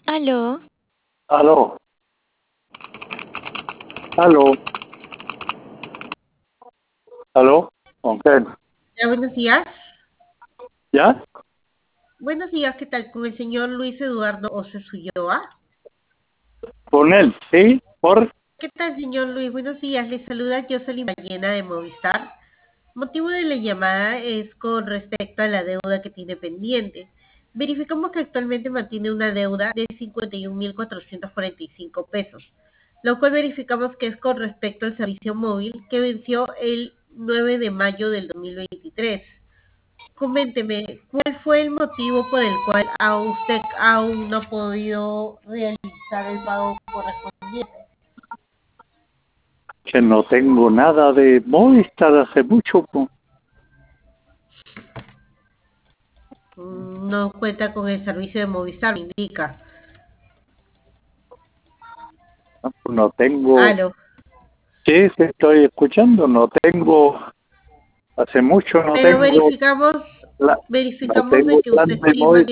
Aló, Aló, aló, aló, ¿con quién? Buenos días. ¿Ya? Buenos días, ¿qué tal? Con el señor Luis Eduardo Oces Ulloa. ¿Con él? ¿Sí? ¿Por? ¿Qué tal, señor Luis? Buenos días. Le saluda Jocelyn Ballena de Movistar. Motivo de la llamada es con respecto a la deuda que tiene pendiente. Verificamos que actualmente mantiene una deuda de 51.445 pesos, lo cual verificamos que es con respecto al servicio móvil que venció el 9 de mayo del 2023. Coménteme, ¿cuál fue el motivo por el cual a usted aún no ha podido realizar el pago correspondiente? Que no tengo nada de Movistar hace mucho, po. No cuenta con el servicio de Movistar, me indica. No tengo, Aló. sí, sí estoy escuchando, no tengo, hace mucho no Pero tengo, verificamos, la, no verificamos de tengo que plan usted de sí mantiene